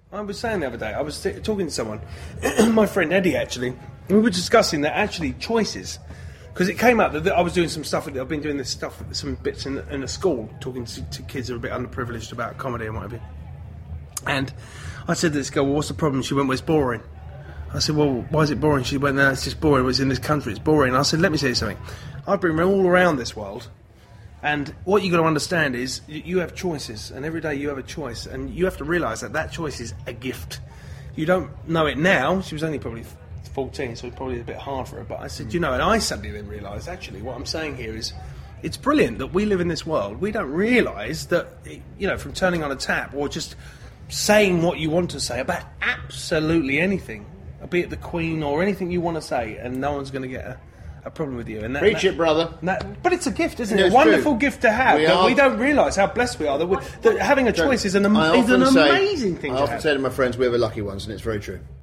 I was saying the other day, I was talking to someone, my friend Eddie actually, and we were discussing that actually choices, because it came up that I was doing some stuff, I've been doing this stuff, some bits in a school, talking to kids who are a bit underprivileged about comedy and what have you. And I said to this girl, well, what's the problem? She went, well, it's boring. I said, well, why is it boring? She went, no, it's just boring. It's in this country, it's boring. I said, let me tell you something. I've been all around this world, and what you've got to understand is you have choices, and every day you have a choice, and you have to realise that choice is a gift. You don't know it now. She was only probably 14, so it's probably a bit hard for her. But I said, and I suddenly then realised, actually, what I'm saying here is, it's brilliant that we live in this world. We don't realise that, from turning on a tap or just saying what you want to say about absolutely anything, be it the Queen or anything you want to say, and no one's going to get a problem with you. And Preach it, brother. But it's a gift, isn't it? A wonderful gift to have. We don't realise how blessed we are. That having a choice is an amazing thing to have. I often say to my friends, we're the lucky ones, and it's very true.